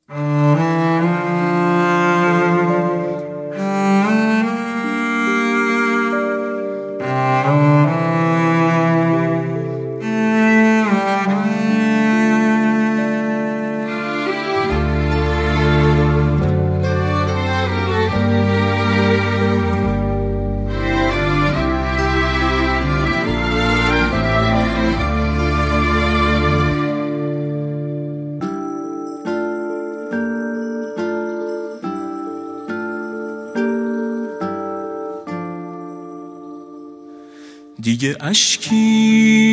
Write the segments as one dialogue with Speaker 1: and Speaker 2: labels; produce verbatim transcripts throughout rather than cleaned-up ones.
Speaker 1: دیگه اشکی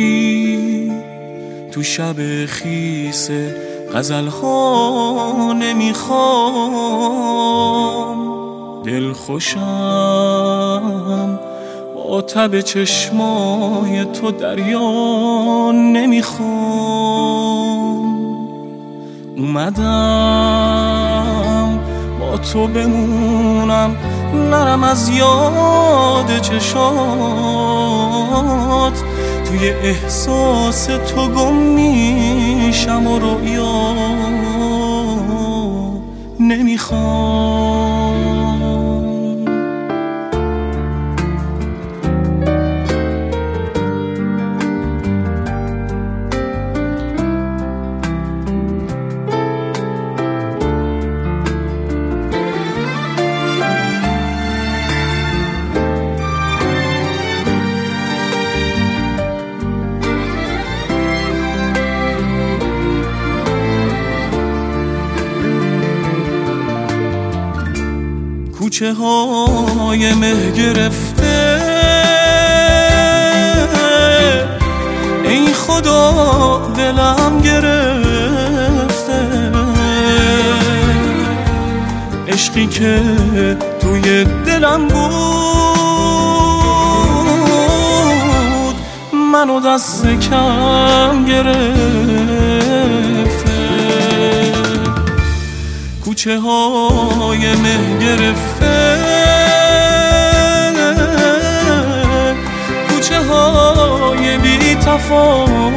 Speaker 1: تو شب خیس غزل ها نمیخوام، دل خوشم با تب چشمای تو دریا نمیخوام. اومدم با تو بمونم، نرم از یاد چشات، توی احساس تو گم میشم و رویا نمیخوام. کوچه های مه گرفته، ای خدا دلم گرفته، عشقی که توی دلم بود منو دست کم گرفته. کوچه های مه گرفته، کوچه های بی تفاوت،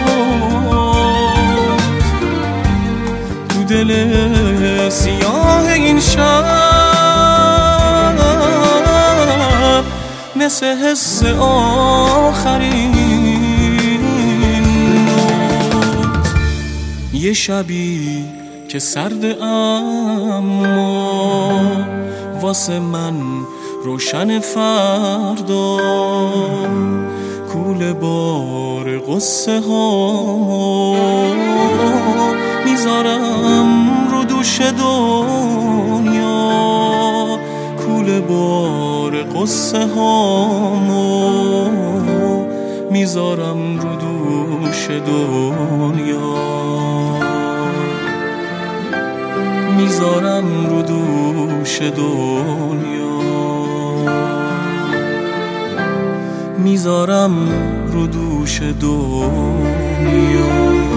Speaker 1: تو دل سیاه این شب مثل حس آخرین نوت. یه شبی که سرد اما واسه من روشن، فردا کوله بار قصه ها میذارم رو دوش دنیا، کوله بار قصه ها میذارم رو دوش دنیا، میذارم رو دوش دنیا، میذارم رو دوش دنیا.